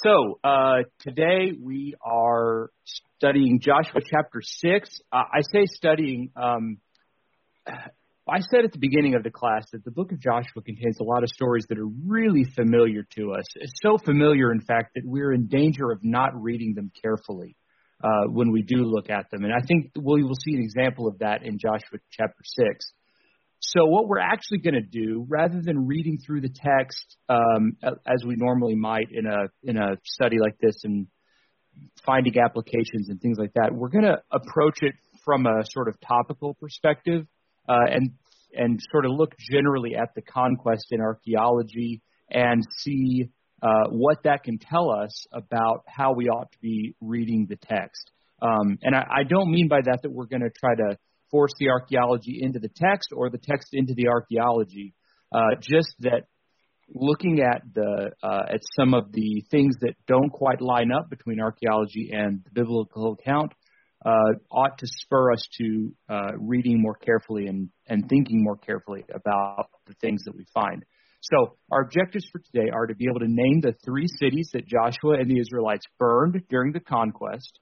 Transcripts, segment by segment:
Today we are studying Joshua chapter 6. I say studying, I said at the beginning of the class that the book of Joshua contains a lot of stories that are really familiar to us. It's so familiar, in fact, that we're in danger of not reading them carefully when we do look at them. And I think we will see an example of that in Joshua chapter 6. So what we're actually going to do, rather than reading through the text as we normally might in a study like this and finding applications and things like that, we're going to approach it from a sort of topical perspective and sort of look generally at the conquest in archaeology and see what that can tell us about how we ought to be reading the text. And I don't mean by that we're going to try to force the archaeology into the text or the text into the archaeology. Just that looking at at some of the things that don't quite line up between archaeology and the biblical account ought to spur us to reading more carefully and thinking more carefully about the things that we find. So our objectives for today are to be able to name the 3 cities that Joshua and the Israelites burned during the conquest,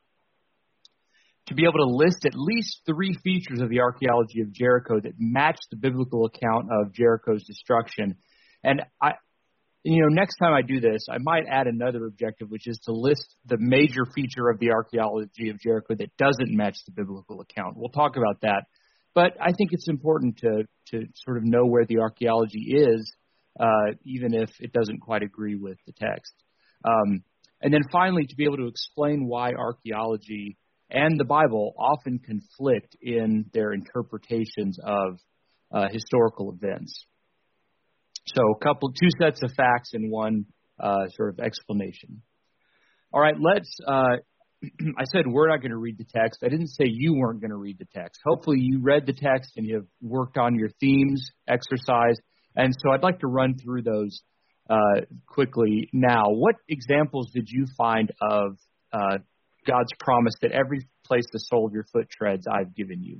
to be able to list at least 3 features of the archaeology of Jericho that match the biblical account of Jericho's destruction. And next time I do this, I might add another objective, which is to list the major feature of the archaeology of Jericho that doesn't match the biblical account. We'll talk about that. But I think it's important to sort of know where the archaeology is, even if it doesn't quite agree with the text. And then finally, to be able to explain why archaeology and the Bible often conflict in their interpretations of historical events. So 2 sets of facts and one sort of explanation. All right, I said we're not going to read the text. I didn't say you weren't going to read the text. Hopefully you read the text and you have worked on your themes, exercise. And so I'd like to run through those quickly now. What examples did you find of God's promise that every place the sole of your foot treads, I've given you?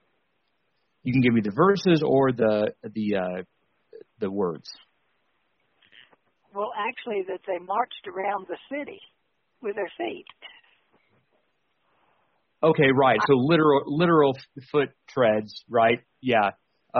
You can give me the verses or the words. Well, actually, that they marched around the city with their feet. Okay, right. So literal foot treads, right? Yeah.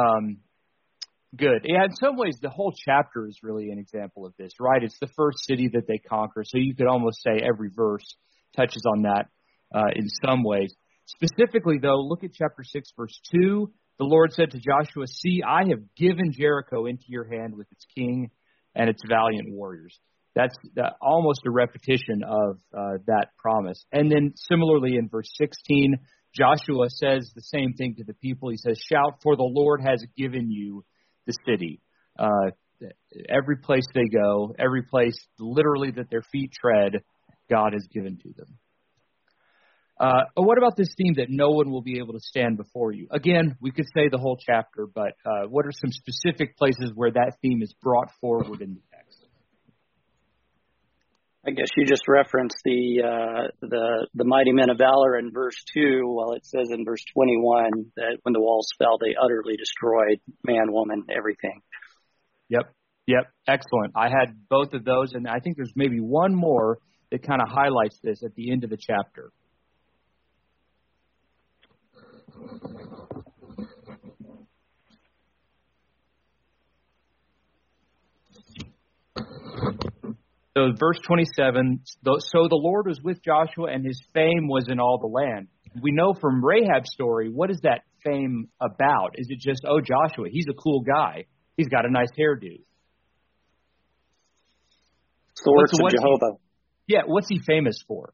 Good. Yeah, in some ways, the whole chapter is really an example of this, right? It's the first city that they conquer. So you could almost say every verse touches on that in some ways. Specifically, though, look at chapter 6, verse 2. The Lord said to Joshua, "See, I have given Jericho into your hand with its king and its valiant warriors." That's almost a repetition of that promise. And then similarly in verse 16, Joshua says the same thing to the people. He says, "Shout, for the Lord has given you the city." Every place they go, every place literally that their feet tread, God has given to them. What about this theme that no one will be able to stand before you? Again, we could say the whole chapter, but what are some specific places where that theme is brought forward in the text? I guess you just referenced the mighty men of valor in verse 2, while it says in verse 21 that when the walls fell, they utterly destroyed man, woman, everything. Yep. Excellent. I had both of those, and I think there's maybe one more that kind of highlights this at the end of the chapter. So verse 27, so the Lord was with Joshua and his fame was in all the land. We know from Rahab's story, what is that fame about? Is it just, oh, Joshua, he's a cool guy. He's got a nice hairdo. It's the works of Jehovah. Yeah, what's he famous for?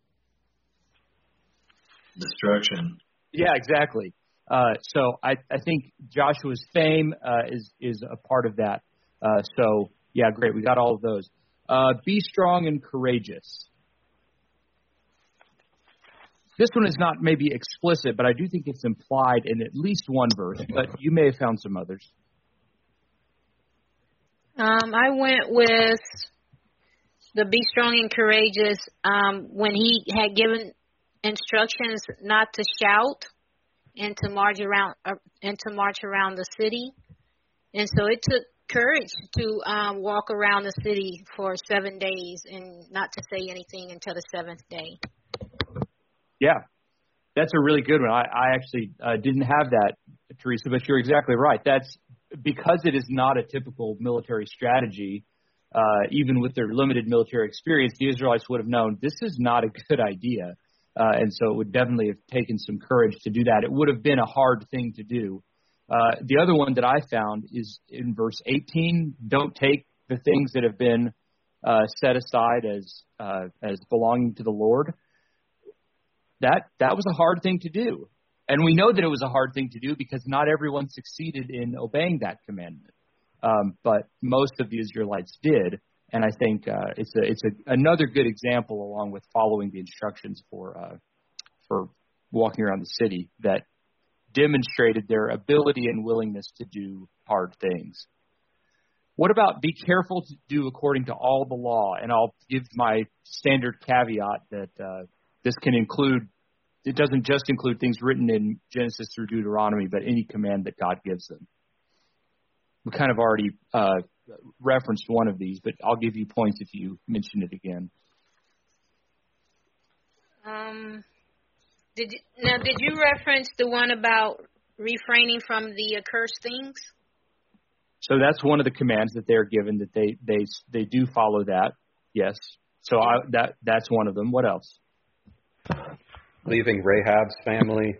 Destruction. Yeah, exactly. So I think Joshua's fame is a part of that. So, yeah, great. We got all of those. Be strong and courageous. This one is not maybe explicit, but I do think it's implied in at least one verse, but you may have found some others. I went with the be strong and courageous when he had given instructions not to shout and to march around the city. And so it took courage to walk around the city for 7 days and not to say anything until the seventh day. Yeah, that's a really good one. I actually didn't have that, Teresa, but you're exactly right. That's because it is not a typical military strategy. Even with their limited military experience, the Israelites would have known this is not a good idea. And so it would definitely have taken some courage to do that. It would have been a hard thing to do. The other one that I found is in verse 18. Don't take the things that have been set aside as belonging to the Lord. That was a hard thing to do. And we know that it was a hard thing to do because not everyone succeeded in obeying that commandment. But most of the Israelites did. And I think it's another good example, along with following the instructions for walking around the city, that demonstrated their ability and willingness to do hard things. What about be careful to do according to all the law? And I'll give my standard caveat that this can include, it doesn't just include things written in Genesis through Deuteronomy, but any command that God gives them. We kind of already referenced one of these, but I'll give you points if you mention it again. Did you reference the one about refraining from the accursed things? So that's one of the commands that they're given, that they do follow that. Yes. So that's one of them. What else? Leaving Rahab's family,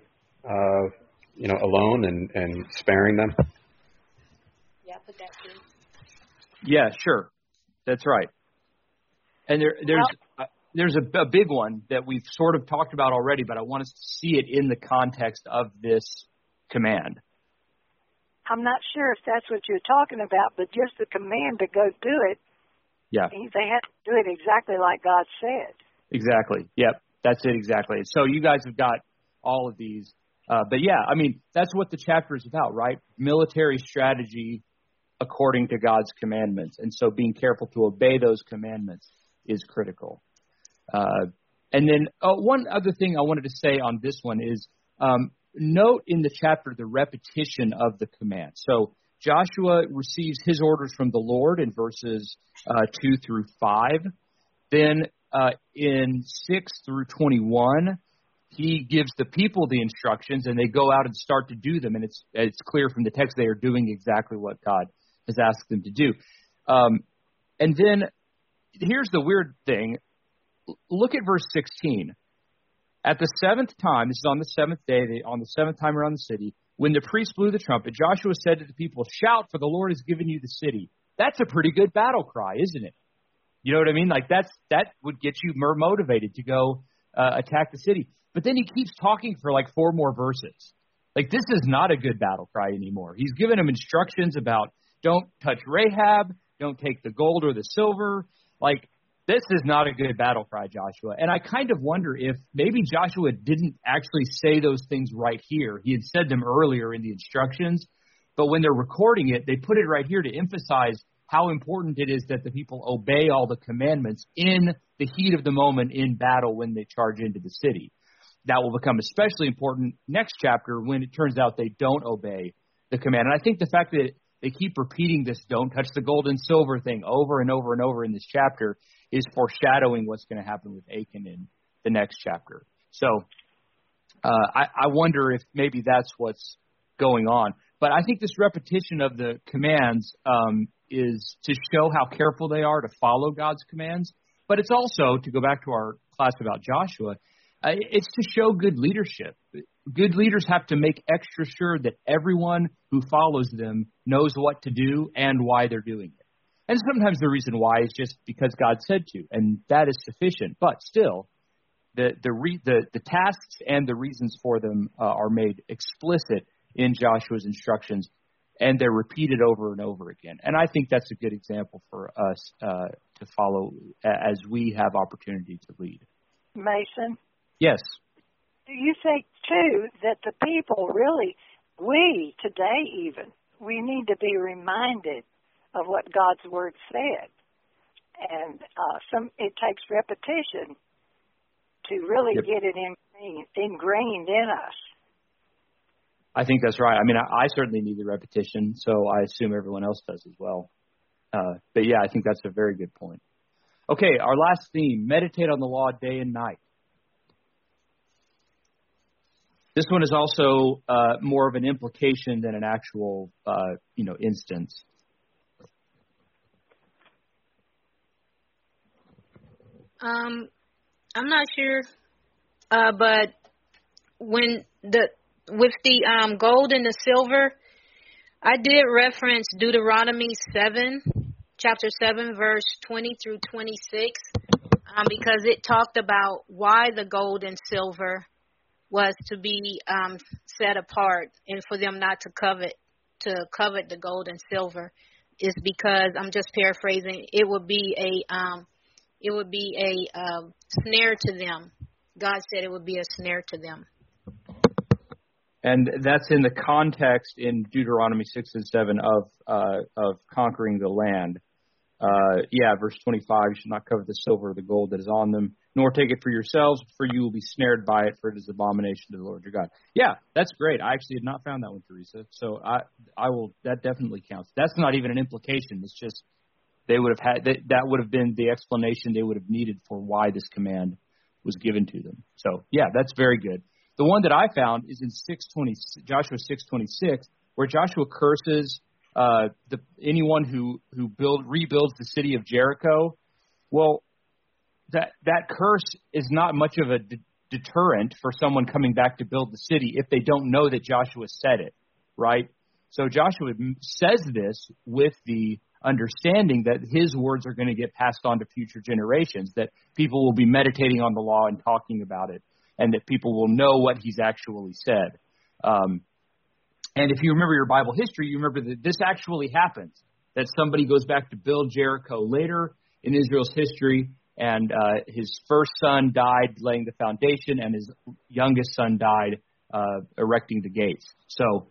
alone and sparing them. Yeah, put that too. Yeah, sure. That's right. And there's a big one that we've sort of talked about already, but I want us to see it in the context of this command. I'm not sure if that's what you're talking about, but just the command to go do it. Yeah. They had to do it exactly like God said. Exactly. Yep. That's it exactly. So you guys have got all of these. But yeah, I mean, that's what the chapter is about, right? Military strategy according to God's commandments. And so being careful to obey those commandments is critical. And then one other thing I wanted to say on this one is note in the chapter the repetition of the command. So Joshua receives his orders from the Lord in verses 2 through 5. Then in 6 through 21, he gives the people the instructions, and they go out and start to do them. And it's clear from the text they are doing exactly what God has asked them to do. And then here's the weird thing. Look at verse 16. At the seventh time, this is on the seventh day, on the seventh time around the city, when the priest blew the trumpet, Joshua said to the people, "Shout, for the Lord has given you the city." That's a pretty good battle cry, isn't it? You know what I mean? Like that would get you more motivated to go attack the city. But then he keeps talking for like 4 more verses. Like this is not a good battle cry anymore. He's given them instructions about don't touch Rahab, don't take the gold or the silver. Like this is not a good battle cry, Joshua. And I kind of wonder if maybe Joshua didn't actually say those things right here. He had said them earlier in the instructions, but when they're recording it, they put it right here to emphasize how important it is that the people obey all the commandments in the heat of the moment in battle when they charge into the city. That will become especially important next chapter when it turns out they don't obey the command. And I think the fact that they keep repeating this don't touch the gold and silver thing over and over and over in this chapter is foreshadowing what's going to happen with Achan in the next chapter. So I wonder if maybe that's what's going on. But I think this repetition of the commands is to show how careful they are to follow God's commands. But it's also, to go back to our class about Joshua, it's to show good leadership. Good leaders have to make extra sure that everyone who follows them knows what to do and why they're doing it. And sometimes the reason why is just because God said to, and that is sufficient. But still, the tasks and the reasons for them are made explicit in Joshua's instructions, and they're repeated over and over again. And I think that's a good example for us to follow as we have opportunity to lead. Mason? Yes. Do you think, too, that the people really, we today even, we need to be reminded of what God's Word said? And it takes repetition to really get it ingrained in us. I think that's right. I mean, I certainly need the repetition, so I assume everyone else does as well. But yeah, I think that's a very good point. Okay, our last theme, meditate on the law day and night. This one is also more of an implication than an actual, instance. I'm not sure, but with the gold and the silver, I did reference Deuteronomy 7, chapter 7, verse 20 through 26, because it talked about why the gold and silver was to be set apart, and for them not to covet the gold and silver, is because, I'm just paraphrasing, it would be a snare to them. God said it would be a snare to them. And that's in the context in Deuteronomy 6 and 7 of conquering the land. Verse 25, you should not covet the silver or the gold that is on them, nor take it for yourselves, for you will be snared by it, for it is abomination to the Lord your God. Yeah, that's great. I actually had not found that one, Teresa. So I will, that definitely counts. That's not even an implication. It's just they would have had, that would have been the explanation they would have needed for why this command was given to them. So yeah, that's very good. The one that I found is in Joshua 6:26, where Joshua curses anyone who rebuilds the city of Jericho. Well, that curse is not much of a deterrent for someone coming back to build the city if they don't know that Joshua said it, right? So Joshua says this with the understanding that his words are going to get passed on to future generations, that people will be meditating on the law and talking about it, and that people will know what he's actually said. And if you remember your Bible history, you remember that this actually happens, that somebody goes back to build Jericho later in Israel's history, and his first son died laying the foundation, and his youngest son died erecting the gates. So,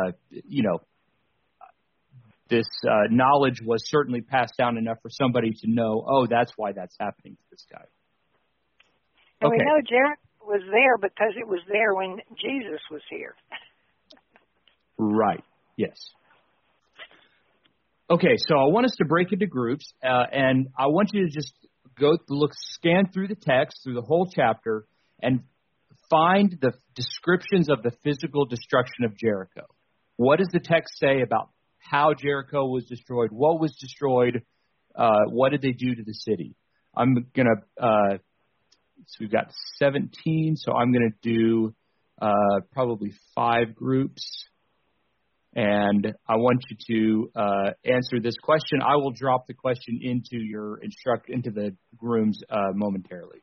this knowledge was certainly passed down enough for somebody to know, oh, that's why that's happening to this guy. And we know Jericho was there because it was there when Jesus was here. Right. Yes. Okay, so I want us to break into groups, and I want you to just scan through the text, through the whole chapter, and find the descriptions of the physical destruction of Jericho. What does the text say about how Jericho was destroyed? What was destroyed? What did they do to the city? I'm going to, so we've got 17, so I'm going to do probably 5 groups. And I want you to answer this question. I will drop the question into into the rooms momentarily.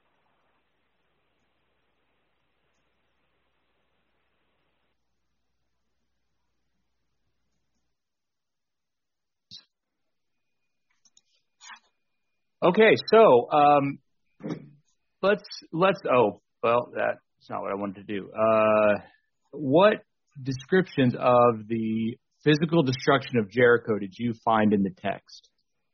Okay, so let's. Oh, well, that's not what I wanted to do. What descriptions of the physical destruction of Jericho did you find in the text?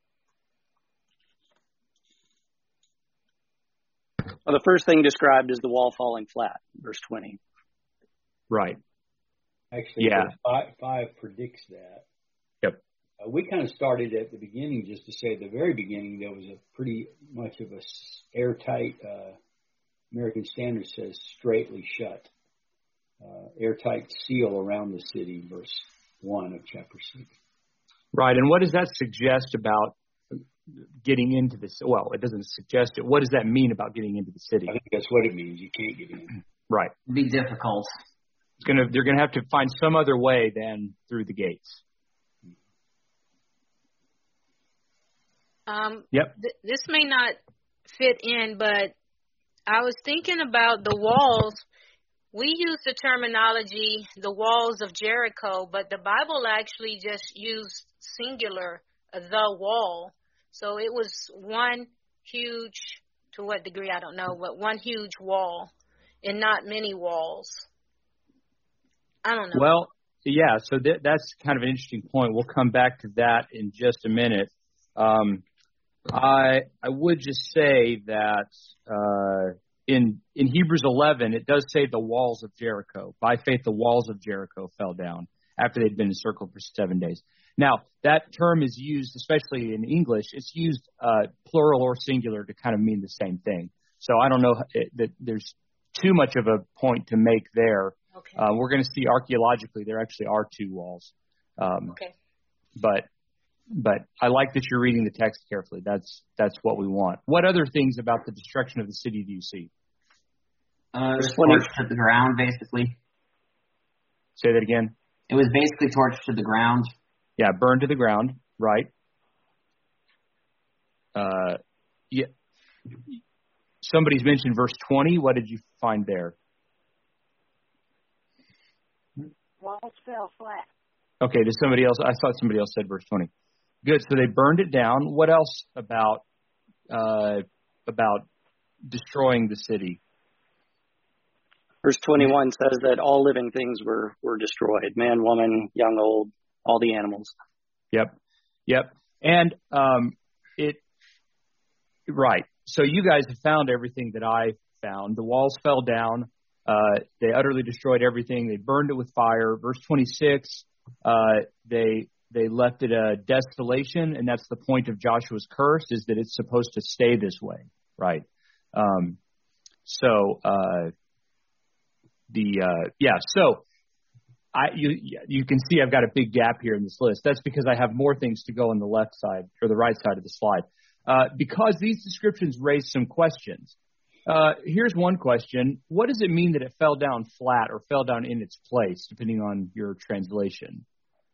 Well, the first thing described is the wall falling flat, verse 20. Right. Actually, yeah. 5 predicts that. Yep. We kind of started at the beginning just to say at the very beginning there was a pretty much of a airtight, American Standard says straightly shut, airtight seal around the city, verse 1 of chapter 6. Right, and what does that suggest about getting into this? Well, it doesn't suggest it. What does that mean about getting into the city? I think that's what it means. You can't get in. Right. It'd be difficult. They're going to have to find some other way than through the gates. Yep. This may not fit in, but I was thinking about the walls. We use the terminology, the walls of Jericho, but the Bible actually just used singular, the wall. So it was one huge, to what degree, I don't know, but one huge wall and not many walls. I don't know. Well, yeah, so that's kind of an interesting point. We'll come back to that in just a minute. I would just say that in Hebrews 11, it does say the walls of Jericho. By faith, the walls of Jericho fell down after they'd been encircled for 7 days. Now, that term is used, especially in English, it's used plural or singular to kind of mean the same thing. So I don't know that there's too much of a point to make there. Okay. We're going to see archaeologically there actually are 2 walls. Okay. But I like that you're reading the text carefully. That's what we want. What other things about the destruction of the city do you see? It was torched to the ground, basically. Say that again. It was basically torched to the ground. Yeah, burned to the ground, right. Yeah. Somebody's mentioned verse 20. What did you find there? Walls fell flat. Okay, did somebody else? I thought somebody else said verse 20. Good, so they burned it down. What else about destroying the city? Verse 21 says that all living things were destroyed. Man, woman, young, old, all the animals. Yep. And right. So you guys have found everything that I found. The walls fell down. They utterly destroyed everything. They burned it with fire. Verse 26, they left it a desolation, and that's the point of Joshua's curse, is that it's supposed to stay this way, right? So you can see I've got a big gap here in this list. That's because I have more things to go on the left side or the right side of the slide. Because these descriptions raise some questions. Here's one question. What does it mean that it fell down flat or fell down in its place, depending on your translation?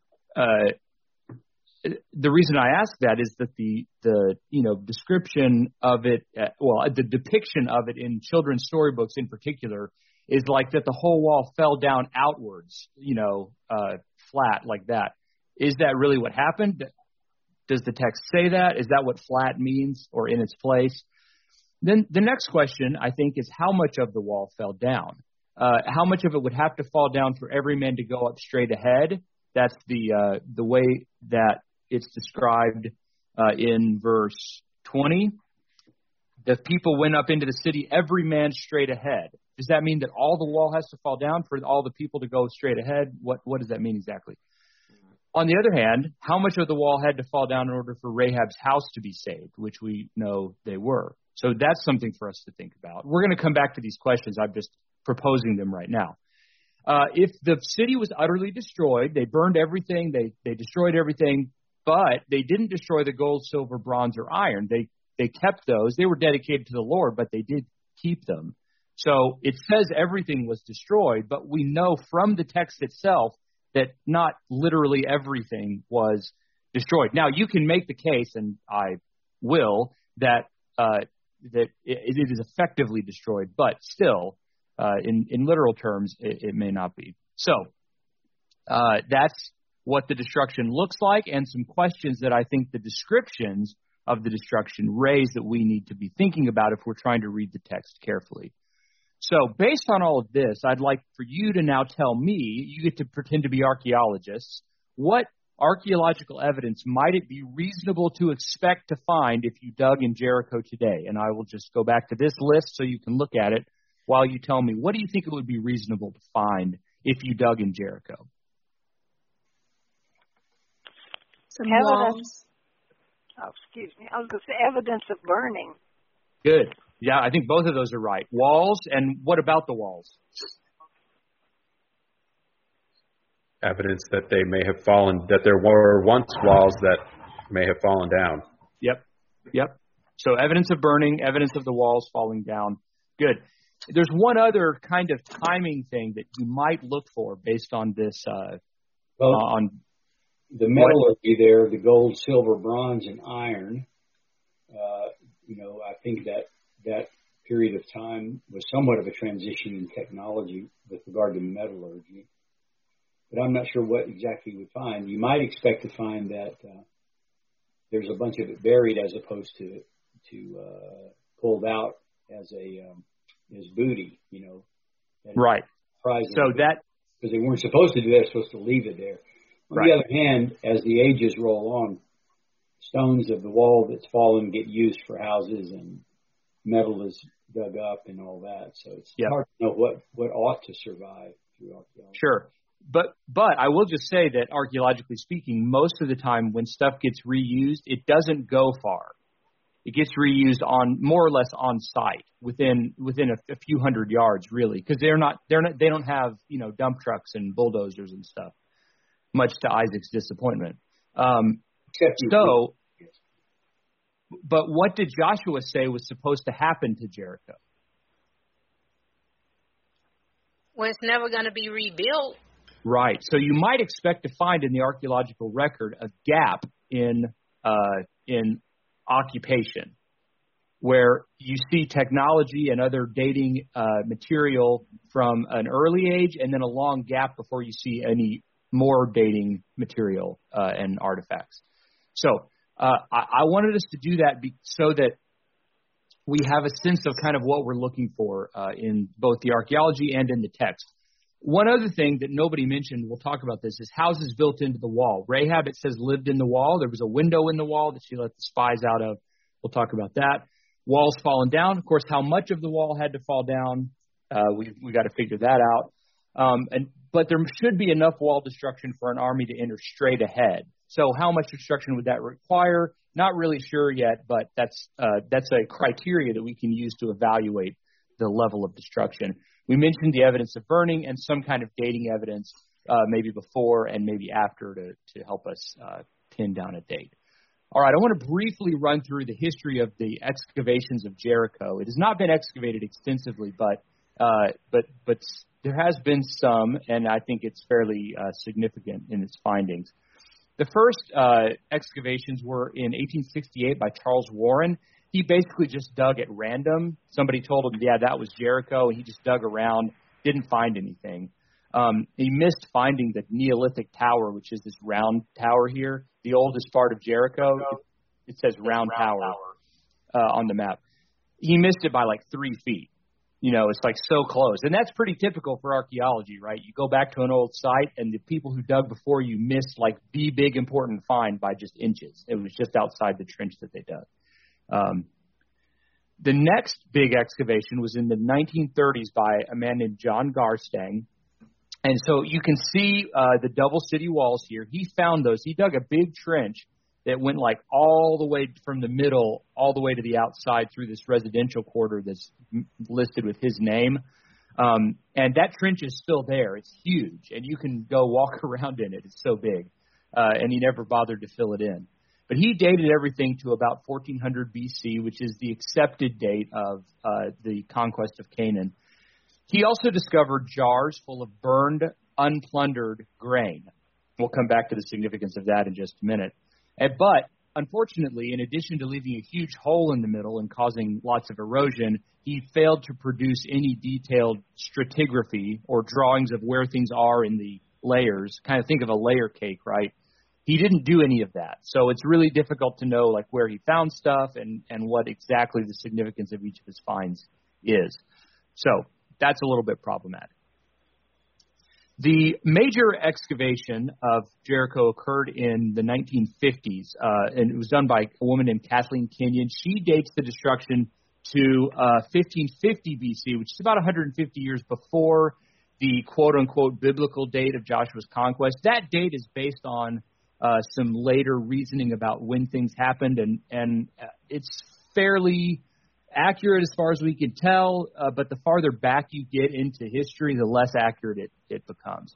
The reason I ask that is that the description of it, the depiction of it in children's storybooks in particular, is like that the whole wall fell down outwards, flat like that. Is that really what happened? Does the text say that? Is that what flat means, or in its place? Then the next question, I think, is how much of the wall fell down? How much of it would have to fall down for every man to go up straight ahead? That's the way that it's described in verse 20. The people went up into the city, every man straight ahead. Does that mean that all the wall has to fall down for all the people to go straight ahead? What does that mean exactly? On the other hand, how much of the wall had to fall down in order for Rahab's house to be saved, which we know they were? So that's something for us to think about. We're going to come back to these questions. I'm just proposing them right now. If the city was utterly destroyed, they burned everything, they destroyed everything, but they didn't destroy the gold, silver, bronze, or iron. They kept those. They were dedicated to the Lord, but they did keep them. So it says everything was destroyed, but we know from the text itself that not literally everything was destroyed. Now, you can make the case, and I will, that it is effectively destroyed, but still, in literal terms, it may not be. So that's what the destruction looks like, and some questions that I think the descriptions of the destruction raise that we need to be thinking about if we're trying to read the text carefully. So based on all of this, I'd like for you to now tell me, you get to pretend to be archaeologists, what archaeological evidence might it be reasonable to expect to find if you dug in Jericho today? And I will just go back to this list so you can look at it while you tell me, what do you think it would be reasonable to find if you dug in Jericho? Some Evidence. walls. Oh, excuse me. I was going to say evidence of burning. Good. Yeah, I think both of those are right. Walls, and what about the walls? Evidence that they may have fallen, that there were once walls that may have fallen down. Yep. So evidence of burning, evidence of the walls falling down. Good. There's one other kind of timing thing that you might look for based on this. On the metallurgy there, the gold, silver, bronze, and iron. I think that period of time was somewhat of a transition in technology with regard to metallurgy. But I'm not sure what exactly you would find. You might expect to find that there's a bunch of it buried as opposed to pulled out as booty. Right. So that because they weren't supposed to do that, they're supposed to leave it there. On the other hand, as the ages roll on, stones of the wall that's fallen get used for houses and metal is dug up and all that. So it's hard to know what ought to survive through archaeology. Sure. But I will just say that archaeologically speaking, most of the time when stuff gets reused, it doesn't go far. It gets reused on more or less on site within a few hundred yards, really, because they don't have dump trucks and bulldozers and stuff. Much to Isaac's disappointment. But what did Joshua say was supposed to happen to Jericho? Well, it's never going to be rebuilt. Right. So you might expect to find in the archaeological record a gap in occupation, where you see technology and other dating material from an early age, and then a long gap before you see any more dating material and artifacts. So I wanted us to do that so that we have a sense of kind of what we're looking for in both the archaeology and in the text. One other thing that nobody mentioned, we'll talk about this, is houses built into the wall. Rahab, it says, lived in the wall. There was a window in the wall that she let the spies out of. We'll talk about that. Walls fallen down. Of course, how much of the wall had to fall down, we got to figure that out. But there should be enough wall destruction for an army to enter straight ahead. So how much destruction would that require? Not really sure yet, but that's a criteria that we can use to evaluate the level of destruction. We mentioned the evidence of burning and some kind of dating evidence, maybe before and maybe after to help us pin down a date. All right, I want to briefly run through the history of the excavations of Jericho. It has not been excavated extensively, but there has been some, and I think it's fairly significant in its findings. The first excavations were in 1868 by Charles Warren. He basically just dug at random. Somebody told him, yeah, that was Jericho, and he just dug around, didn't find anything. He missed finding the Neolithic Tower, which is this round tower here, the oldest part of Jericho. It says round tower on the map. He missed it by like 3 feet. It's like so close. And that's pretty typical for archaeology, right? You go back to an old site, and the people who dug before you missed like the big important find by just inches. It was just outside the trench that they dug. The next big excavation was in the 1930s by a man named John Garstang. And so you can see the double city walls here. He found those. He dug a big trench that went like all the way from the middle all the way to the outside through this residential quarter that's listed with his name. And that trench is still there. It's huge, and you can go walk around in it. It's so big. And he never bothered to fill it in. But he dated everything to about 1400 BC, which is the accepted date of the conquest of Canaan. He also discovered jars full of burned, unplundered grain. We'll come back to the significance of that in just a minute. But unfortunately, in addition to leaving a huge hole in the middle and causing lots of erosion, he failed to produce any detailed stratigraphy or drawings of where things are in the layers. Kind of think of a layer cake, right? He didn't do any of that. So it's really difficult to know like where he found stuff and what exactly the significance of each of his finds is. So that's a little bit problematic. The major excavation of Jericho occurred in the 1950s, and it was done by a woman named Kathleen Kenyon. She dates the destruction to 1550 BC, which is about 150 years before the quote-unquote biblical date of Joshua's conquest. That date is based on some later reasoning about when things happened, and it's fairly accurate as far as we can tell, but the farther back you get into history, the less accurate it becomes.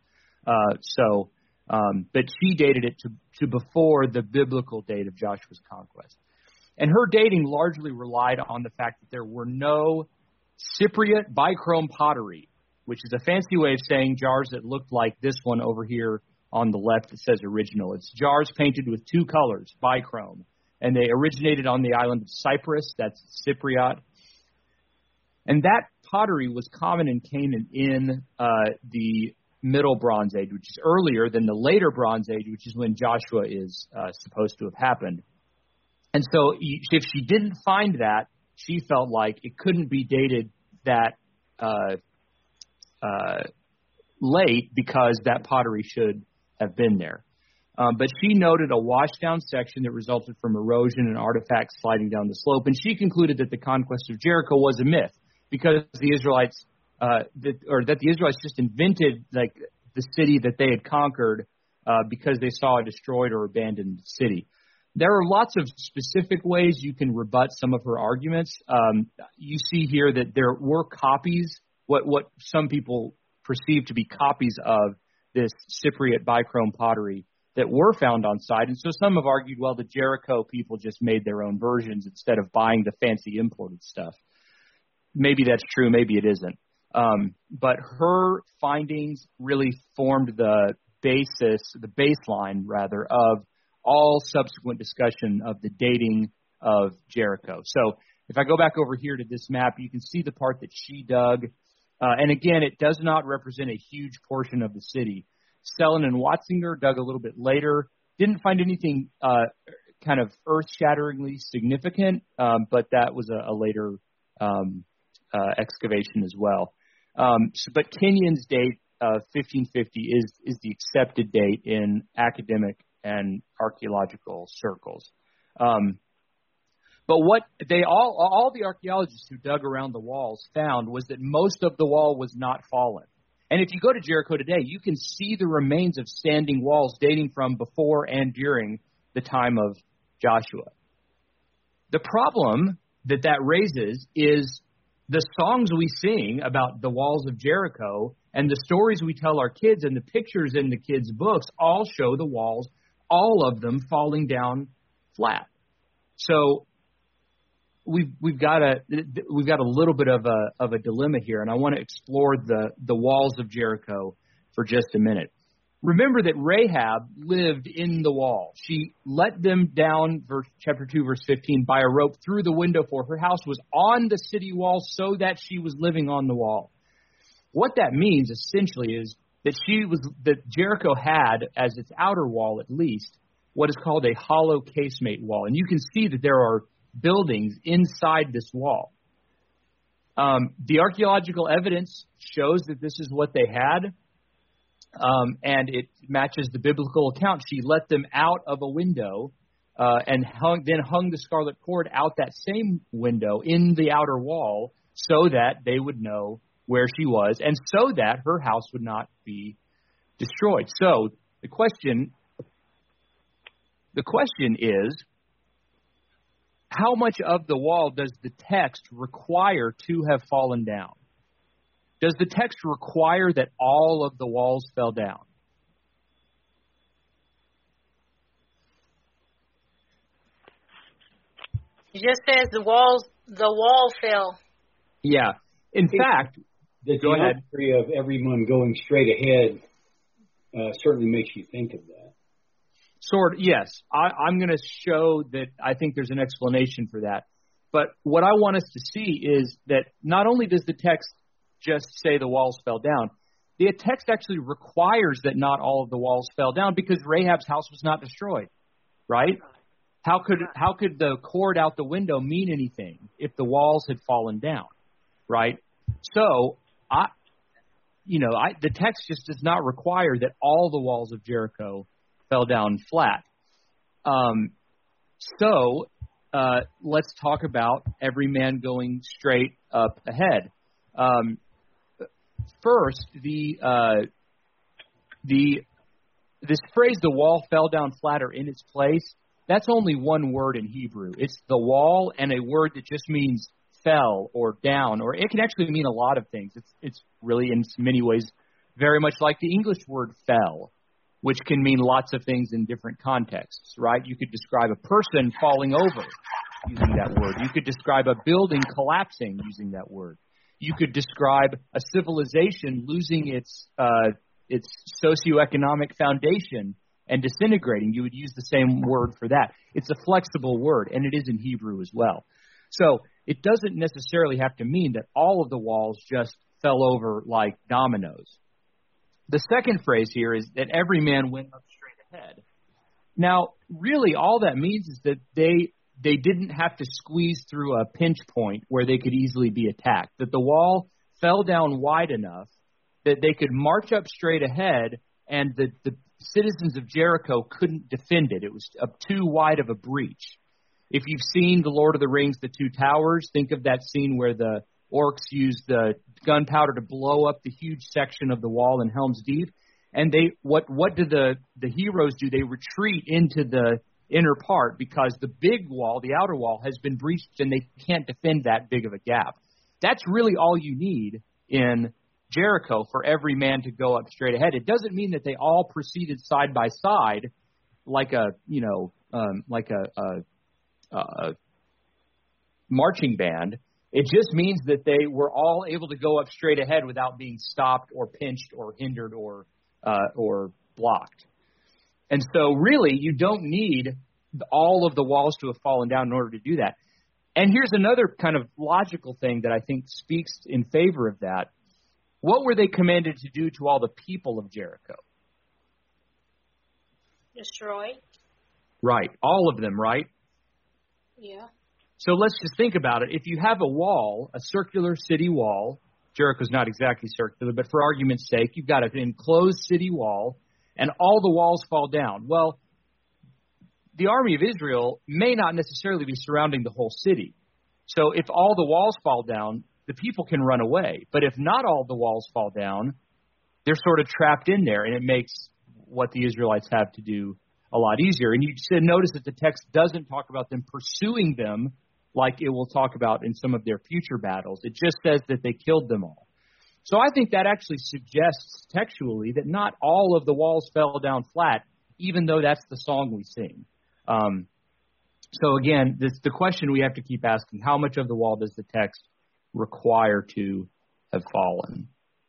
But she dated it to before the biblical date of Joshua's conquest. And her dating largely relied on the fact that there were no Cypriot bichrome pottery, which is a fancy way of saying jars that looked like this one over here on the left that says original. It's jars painted with 2 colors, bichrome. And they originated on the island of Cyprus, that's Cypriot. And that pottery was common in Canaan in the Middle Bronze Age, which is earlier than the later Bronze Age, which is when Joshua is supposed to have happened. And so if she didn't find that, she felt like it couldn't be dated that late because that pottery should have been there. But she noted a washed-down section that resulted from erosion and artifacts sliding down the slope, and she concluded that the conquest of Jericho was a myth because the Israelites, that the Israelites just invented like the city that they had conquered because they saw a destroyed or abandoned city. There are lots of specific ways you can rebut some of her arguments. You see here that there were copies, what some people perceive to be copies of this Cypriot bichrome pottery that were found on site. And so some have argued, well, the Jericho people just made their own versions instead of buying the fancy imported stuff. Maybe that's true, maybe it isn't. But her findings really formed the baseline of all subsequent discussion of the dating of Jericho. So if I go back over here to this map, you can see the part that she dug. And again, it does not represent a huge portion of the city. Sellen and Watzinger dug a little bit later, didn't find anything kind of earth-shatteringly significant, but that was a later excavation as well. But Kenyon's date, 1550, is the accepted date in academic and archaeological circles. But what all the archaeologists who dug around the walls found was that most of the wall was not fallen. And if you go to Jericho today, you can see the remains of standing walls dating from before and during the time of Joshua. The problem that raises is the songs we sing about the walls of Jericho and the stories we tell our kids and the pictures in the kids' books all show the walls, all of them falling down flat. So we've got a little bit of a dilemma here, and I want to explore the walls of Jericho for just a minute. Remember that Rahab lived in the wall. She let them down, chapter 2, verse 15, by a rope through the window, for her house was on the city wall so that she was living on the wall. What that means essentially is that Jericho had, as its outer wall at least, what is called a hollow casemate wall. And you can see that there are buildings inside this wall. The archaeological evidence shows that this is what they had, and it matches the biblical account. She let them out of a window and hung the scarlet cord out that same window in the outer wall so that they would know where she was and so that her house would not be destroyed. So the question is, how much of the wall does the text require to have fallen down? Does the text require that all of the walls fell down? It just says the wall fell. Yeah. In fact, the geometry of everyone going straight ahead certainly makes you think of that. Yes. I'm going to show that I think there's an explanation for that. But what I want us to see is that not only does the text just say the walls fell down, the text actually requires that not all of the walls fell down because Rahab's house was not destroyed, right? How could the cord out the window mean anything if the walls had fallen down, right? So the text just does not require that all the walls of Jericho fell down flat. So let's talk about every man going straight up ahead. First, this phrase, the wall fell down flat or in its place, that's only one word in Hebrew. It's the wall and a word that just means fell or down, or it can actually mean a lot of things. It's really in many ways very much like the English word fell, which can mean lots of things in different contexts, right? You could describe a person falling over using that word. You could describe a building collapsing using that word. You could describe a civilization losing its socioeconomic foundation and disintegrating. You would use the same word for that. It's a flexible word, and it is in Hebrew as well. So it doesn't necessarily have to mean that all of the walls just fell over like dominoes. The second phrase here is that every man went up straight ahead. Now, really, all that means is that they didn't have to squeeze through a pinch point where they could easily be attacked, that the wall fell down wide enough that they could march up straight ahead and the citizens of Jericho couldn't defend it. It was too wide of a breach. If you've seen The Lord of the Rings, The Two Towers, think of that scene where the orcs use the gunpowder to blow up the huge section of the wall in Helm's Deep. And what do the heroes do? They retreat into the inner part because the big wall, the outer wall, has been breached and they can't defend that big of a gap. That's really all you need in Jericho for every man to go up straight ahead. It doesn't mean that they all proceeded side by side like a marching band. It just means that they were all able to go up straight ahead without being stopped or pinched or hindered or blocked. And so really, you don't need all of the walls to have fallen down in order to do that. And here's another kind of logical thing that I think speaks in favor of that. What were they commanded to do to all the people of Jericho? Destroy. Right. All of them, right? Yeah. So let's just think about it. If you have a wall, a circular city wall, Jericho's not exactly circular, but for argument's sake, you've got an enclosed city wall, and all the walls fall down. Well, the army of Israel may not necessarily be surrounding the whole city. So if all the walls fall down, the people can run away. But if not all the walls fall down, they're sort of trapped in there, and it makes what the Israelites have to do a lot easier. And you should notice that the text doesn't talk about them pursuing them like it will talk about in some of their future battles. It just says that they killed them all. So I think that actually suggests textually that not all of the walls fell down flat, even though that's the song we sing. So again, the question we have to keep asking, how much of the wall does the text require to have fallen?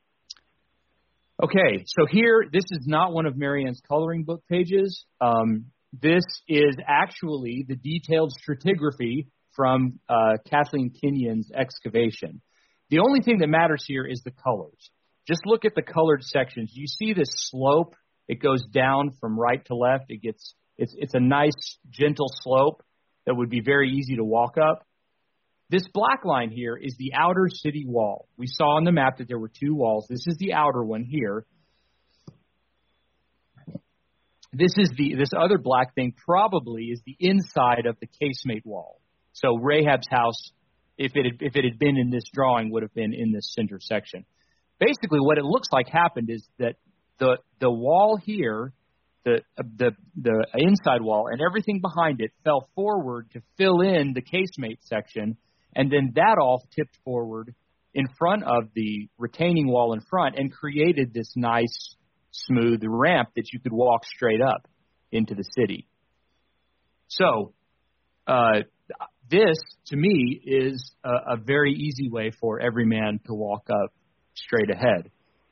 Okay, so here, this is not one of Marianne's coloring book pages. This is actually the detailed stratigraphy from Kathleen Kenyon's excavation. The only thing that matters here is the colors. Just look at the colored sections. You see this slope. It goes down from right to left. It's a nice, gentle slope that would be very easy to walk up. This black line here is the outer city wall. We saw on the map that there were two walls. This is the outer one here. This other black thing probably is the inside of the casemate wall. So Rahab's house, if it had been in this drawing, would have been in this center section. Basically, what it looks like happened is that the wall here, the inside wall, and everything behind it fell forward to fill in the casemate section, and then that all tipped forward in front of the retaining wall in front and created this nice, smooth ramp that you could walk straight up into the city. So this, to me, is a very easy way for every man to walk up straight ahead.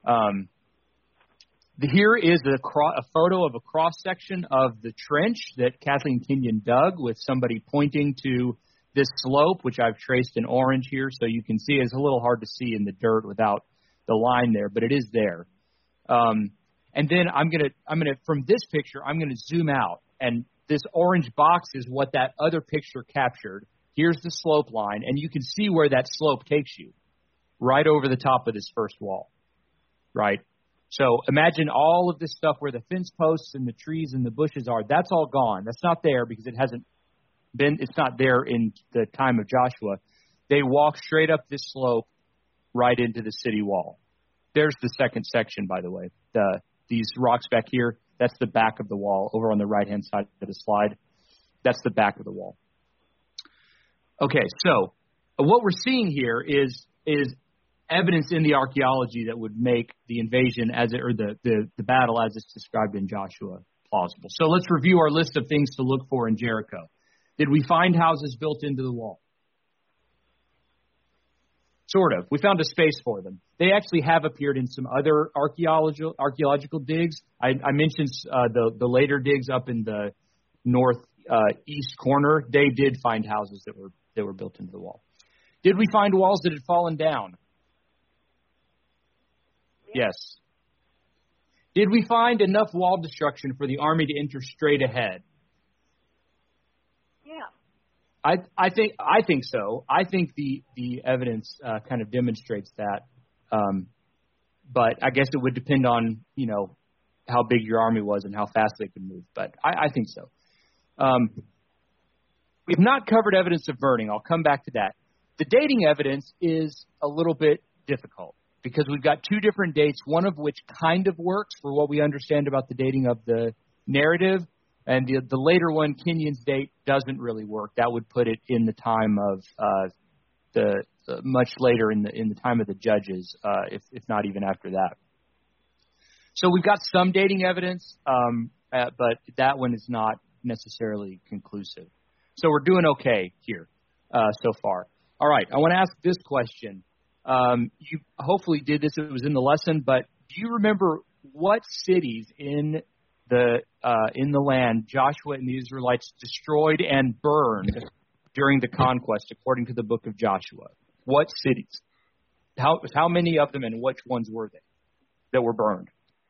Here is a photo of a cross-section of the trench that Kathleen Kenyon dug with somebody pointing to this slope, which I've traced in orange here, so you can see it's a little hard to see in the dirt without the line there, but it is there. And then I'm gonna from this picture, I'm gonna zoom out, and this orange box is what that other picture captured. Here's the slope line, and you can see where that slope takes you, right over the top of this first wall, right? So imagine all of this stuff where the fence posts and the trees and the bushes are. That's all gone. That's not there because it's not there in the time of Joshua. They walk straight up this slope right into the city wall. There's the second section, by the way. These rocks back here, that's the back of the wall over on the right-hand side of the slide. That's the back of the wall. Okay, so what we're seeing here is evidence in the archaeology that would make the invasion the battle as it's described in Joshua plausible. So let's review our list of things to look for in Jericho. Did we find houses built into the wall? Sort of. We found a space for them. They actually have appeared in some other archaeological digs. I mentioned the later digs up in the northeast corner. They did find houses that were built into the wall. Did we find walls that had fallen down? Yes. Did we find enough wall destruction for the army to enter straight ahead? Yeah. I think so. I think the evidence kind of demonstrates that. But I guess it would depend on, how big your army was and how fast they could move. But I think so. We've not covered evidence of burning. I'll come back to that. The dating evidence is a little bit difficult because we've got two different dates, one of which kind of works for what we understand about the dating of the narrative, and the later one, Kenyon's date, doesn't really work. That would put it in the time of the much later in the time of the judges, if not even after that. So we've got some dating evidence, but that one is not necessarily conclusive. So we're doing okay here so far. All right, I want to ask this question. You hopefully did this. It was in the lesson, but do you remember what cities in the land Joshua and the Israelites destroyed and burned during the conquest, according to the book of Joshua? What cities? How many of them and which ones were they that were burned?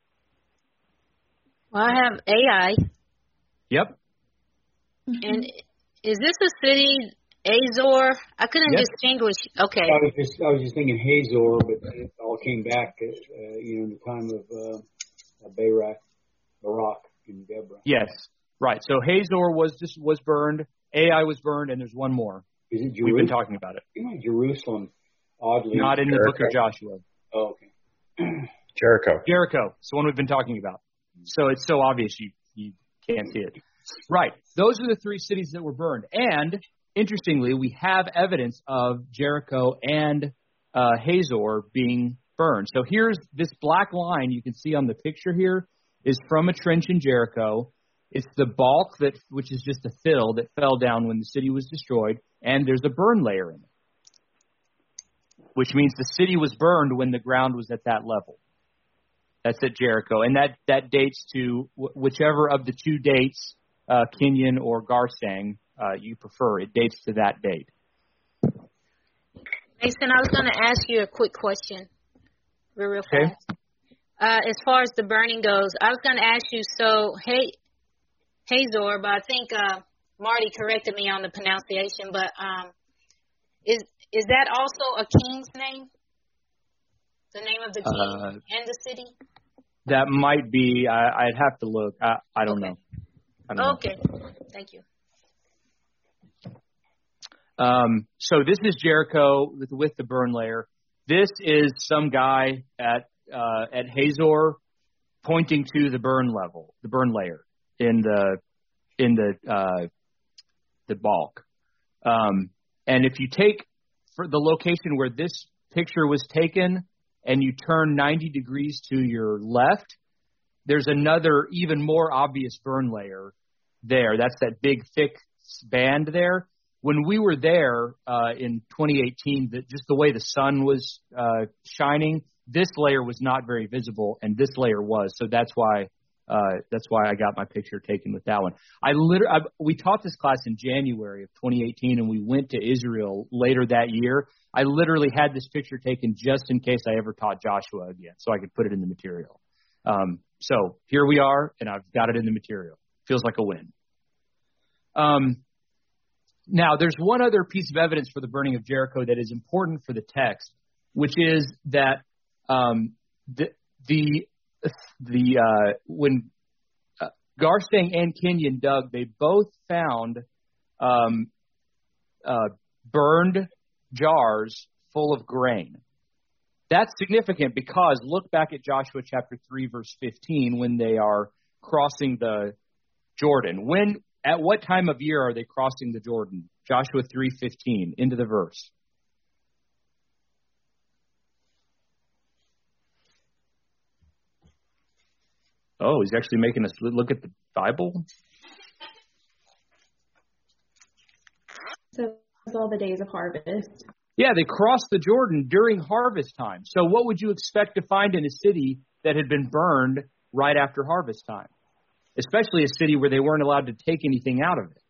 Well, I have Ai. Yep. And is this a city, Azor? I couldn't distinguish. Okay. I was just thinking Hazor, but it all came back, in the time of Barak and Deborah. Yes, right. So Hazor was burned, Ai was burned, and there's one more. Is it Jerusalem? We've been talking about it. Jerusalem, oddly. Not in the book of Joshua. Oh, okay. Jericho. It's the one we've been talking about. So it's so obvious you can't see it. Right. Those are the three cities that were burned. And interestingly, we have evidence of Jericho and Hazor being burned. So here's this black line you can see on the picture here is from a trench in Jericho. It's the bulk which is just a fill that fell down when the city was destroyed, and there's a burn layer in it, which means the city was burned when the ground was at that level. That's at Jericho, and that dates to whichever of the two dates, Kenyon or Garstang, you prefer. It dates to that date. Mason, I was going to ask you a quick question, real fast. As far as the burning goes, I was going to ask you, so Hazor, but I think Marty corrected me on the pronunciation, but is that also a king's name? The name of the king and the city? That might be. I'd have to look. I don't know. Okay. Thank you. So this is Jericho with the burn layer. This is some guy at Hazor pointing to the burn layer in the bulk. And if you take for the location where this picture was taken and you turn 90 degrees to your left, there's another even more obvious burn layer there. That's that big thick band there. When we were there in 2018, just the way the sun was shining, this layer was not very visible, and this layer was. So that's why I got my picture taken with that one. We taught this class in January of 2018, and we went to Israel later that year. I literally had this picture taken just in case I ever taught Joshua again, so I could put it in the material. So here we are, and I've got it in the material. Feels like a win. Now, there's one other piece of evidence for the burning of Jericho that is important for the text, which is that when Garstang and Kenyon dug, they both found burned jars full of grain. That's significant because look back at Joshua chapter 3, verse 15, when they are crossing the Jordan. At what time of year are they crossing the Jordan? Joshua 3:15, into the verse. Oh, he's actually making us look at the Bible? So it's all the days of harvest. Yeah, they crossed the Jordan during harvest time. So what would you expect to find in a city that had been burned right after harvest time? Especially a city where they weren't allowed to take anything out of it.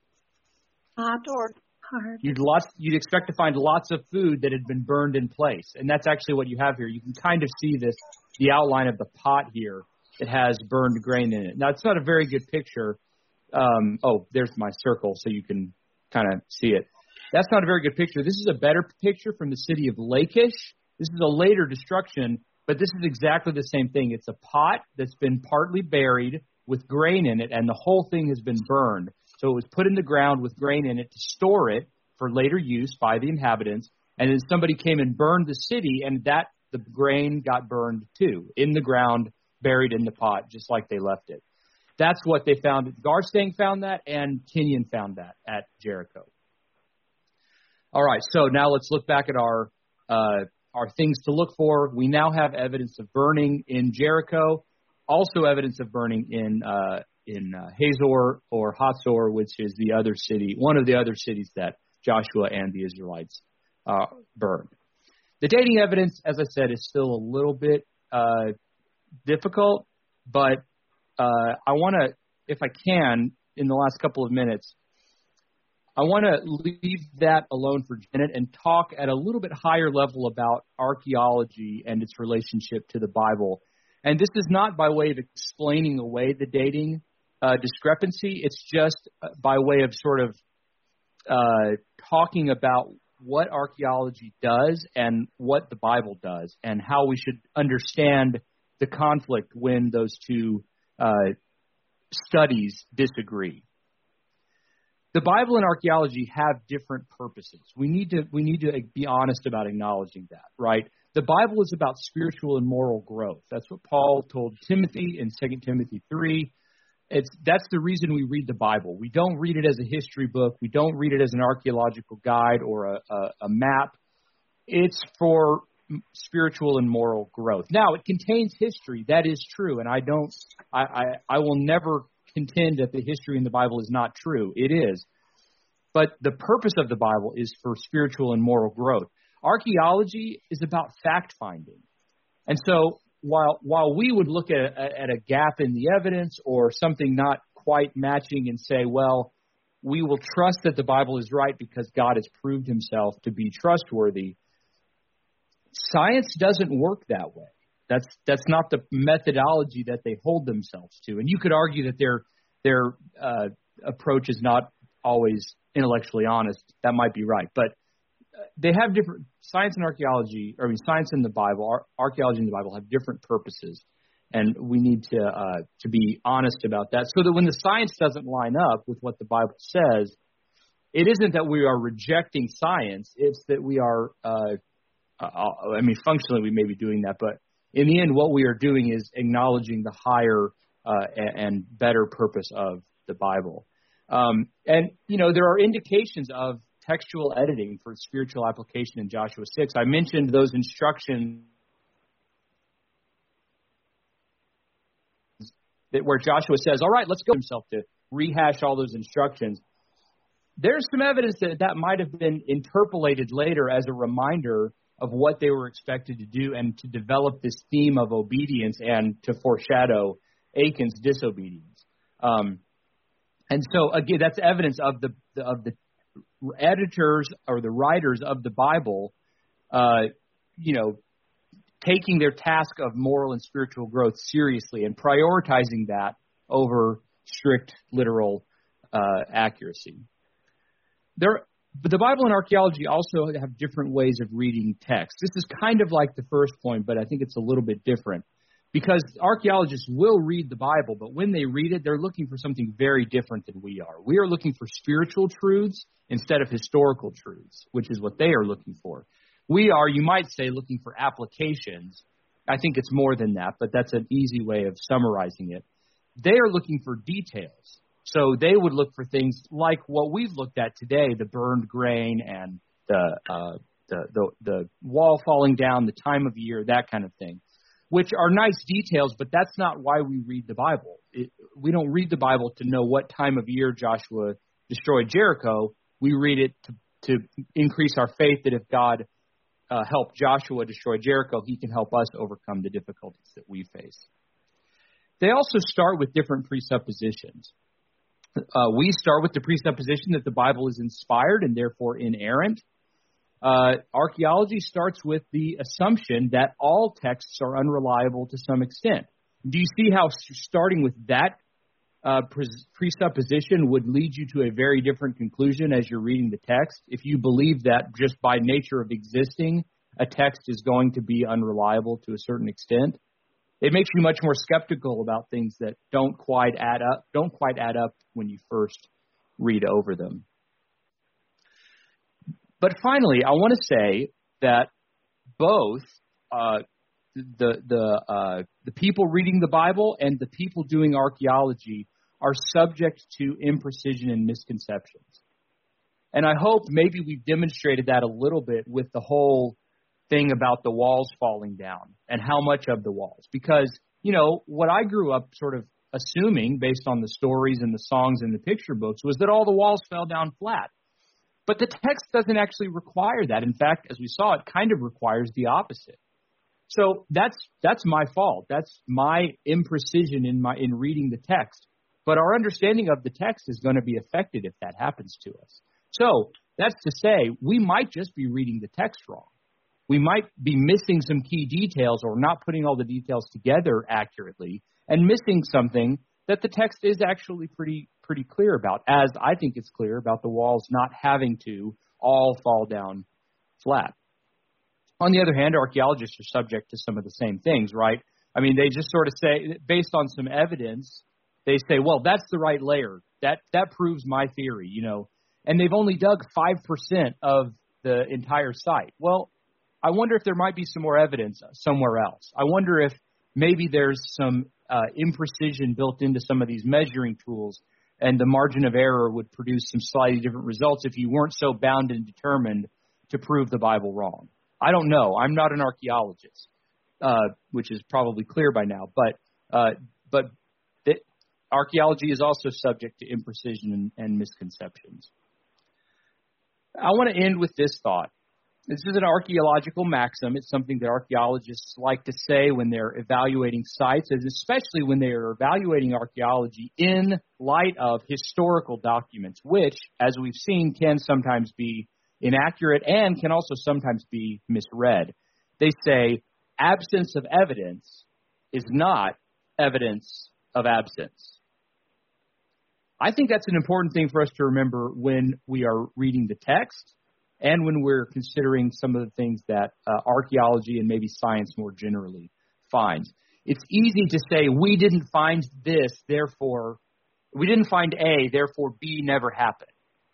You'd expect to find lots of food that had been burned in place. And that's actually what you have here. You can kind of see the outline of the pot here that has burned grain in it. Now, it's not a very good picture. There's my circle so you can kind of see it. That's not a very good picture. This is a better picture from the city of Lachish. This is a later destruction. But this is exactly the same thing. It's a pot that's been partly buried with grain in it, and the whole thing has been burned. So it was put in the ground with grain in it to store it for later use by the inhabitants. And then somebody came and burned the city, and the grain got burned too, in the ground, buried in the pot, just like they left it. That's what they found. Garstang found that, and Kenyon found that at Jericho. All right, so now let's look back at our things to look for. We now have evidence of burning in Jericho, also evidence of burning in Hazor or Hatzor, which is the other city, one of the other cities that Joshua and the Israelites burned. The dating evidence, as I said, is still a little bit difficult, but I want to, if I can, in the last couple of minutes, I want to leave that alone for a minute and talk at a little bit higher level about archaeology and its relationship to the Bible. And this is not by way of explaining away the dating discrepancy. It's just by way of sort of talking about what archaeology does and what the Bible does and how we should understand the conflict when those two studies disagree. The Bible and archaeology have different purposes. We need to be honest about acknowledging that, right? The Bible is about spiritual and moral growth. That's what Paul told Timothy in 2 Timothy 3. That's the reason we read the Bible. We don't read it as a history book. We don't read it as an archaeological guide or a map. It's for spiritual and moral growth. Now, it contains history. That is true, and I will never contend that the history in the Bible is not true. It is. But the purpose of the Bible is for spiritual and moral growth. Archaeology is about fact-finding. And so while we would look at a gap in the evidence or something not quite matching and say, well, we will trust that the Bible is right because God has proved himself to be trustworthy, science doesn't work that way. That's not the methodology that they hold themselves to. And you could argue that their approach is not always intellectually honest. That might be right. But they have different science and archaeology, science in the Bible, archaeology in the Bible have different purposes. And we need to be honest about that so that when the science doesn't line up with what the Bible says, it isn't that we are rejecting science. It's that we are, functionally we may be doing that, but in the end, what we are doing is acknowledging the higher and better purpose of the Bible. There are indications of textual editing for spiritual application in Joshua 6. I mentioned those instructions where Joshua says, all right, let's go himself to rehash all those instructions. There's some evidence that might have been interpolated later as a reminder of what they were expected to do and to develop this theme of obedience and to foreshadow Achan's disobedience. And so, again, that's evidence of the editors or the writers of the Bible, taking their task of moral and spiritual growth seriously and prioritizing that over strict literal accuracy. But the Bible and archaeology also have different ways of reading text. This is kind of like the first point, but I think it's a little bit different. Because archaeologists will read the Bible, but when they read it, they're looking for something very different than we are. We are looking for spiritual truths instead of historical truths, which is what they are looking for. We are, you might say, looking for applications. I think it's more than that, but that's an easy way of summarizing it. They are looking for details. So they would look for things like what we've looked at today, the burned grain and the wall falling down, the time of year, that kind of thing, which are nice details, but that's not why we read the Bible. We don't read the Bible to know what time of year Joshua destroyed Jericho. We read it to increase our faith that if God helped Joshua destroy Jericho, he can help us overcome the difficulties that we face. They also start with different presuppositions. We start with the presupposition that the Bible is inspired and therefore inerrant. Archaeology starts with the assumption that all texts are unreliable to some extent. Do you see how starting with that presupposition would lead you to a very different conclusion as you're reading the text? If you believe that just by nature of existing, a text is going to be unreliable to a certain extent. It makes you much more skeptical about things that don't quite add up when you first read over them. But finally, I want to say that both the people reading the Bible and the people doing archaeology are subject to imprecision and misconceptions. And I hope maybe we've demonstrated that a little bit with the whole thing about the walls falling down and how much of the walls. Because, you know, what I grew up sort of assuming based on the stories and the songs and the picture books was that all the walls fell down flat. But the text doesn't actually require that. In fact, as we saw, it kind of requires the opposite. So that's my fault. That's my imprecision in reading the text. But our understanding of the text is going to be affected if that happens to us. So that's to say, we might just be reading the text wrong. We might be missing some key details or not putting all the details together accurately and missing something that the text is actually pretty clear about, as I think it's clear about the walls not having to all fall down flat. On the other hand, archaeologists are subject to some of the same things, right? I mean, they just sort of say, based on some evidence, they say, well, that's the right layer. That proves my theory, you know. And they've only dug 5% of the entire site. Well, I wonder if there might be some more evidence somewhere else. I wonder if maybe there's some imprecision built into some of these measuring tools, and the margin of error would produce some slightly different results if you weren't so bound and determined to prove the Bible wrong. I don't know. I'm not an archaeologist, which is probably clear by now. But archaeology is also subject to imprecision and misconceptions. I want to end with this thought. This is an archaeological maxim. It's something that archaeologists like to say when they're evaluating sites, and especially when they are evaluating archaeology in light of historical documents, which, as we've seen, can sometimes be inaccurate and can also sometimes be misread. They say absence of evidence is not evidence of absence. I think that's an important thing for us to remember when we are reading the text and when we're considering some of the things that archaeology and maybe science more generally finds. It's easy to say we didn't find this, therefore we didn't find A, therefore B never happened.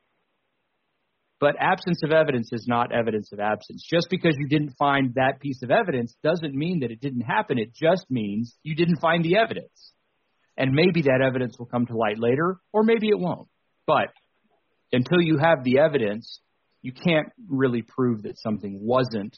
But absence of evidence is not evidence of absence. Just because you didn't find that piece of evidence doesn't mean that it didn't happen. It just means you didn't find the evidence. And maybe that evidence will come to light later, or maybe it won't. But until you have the evidence, you can't really prove that something wasn't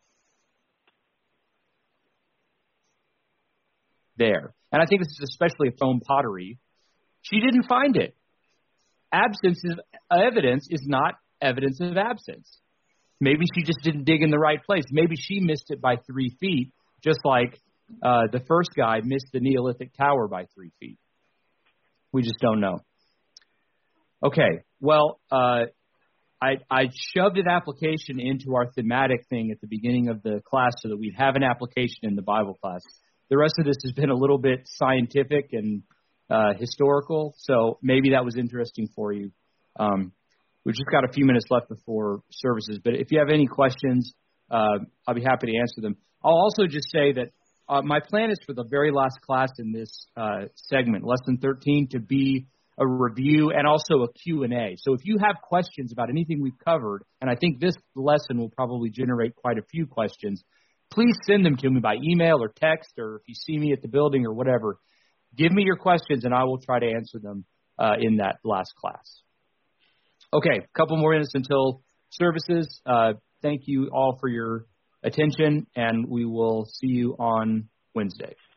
there. And I think this is especially a foam pottery. She didn't find it. Absence of evidence is not evidence of absence. Maybe she just didn't dig in the right place. Maybe she missed it by 3 feet, just like the first guy missed the Neolithic tower by 3 feet. We just don't know. Okay, well, I shoved an application into our thematic thing at the beginning of the class so that we'd have an application in the Bible class. The rest of this has been a little bit scientific and historical, so maybe that was interesting for you. We've just got a few minutes left before services, but if you have any questions, I'll be happy to answer them. I'll also just say that my plan is for the very last class in this segment, Lesson 13, to be a review and also a Q&A. So if you have questions about anything we've covered, and I think this lesson will probably generate quite a few questions, please send them to me by email or text, or if you see me at the building or whatever, give me your questions and I will try to answer them in that last class. Okay, a couple more minutes until services. Thank you all for your attention, and we will see you on Wednesday.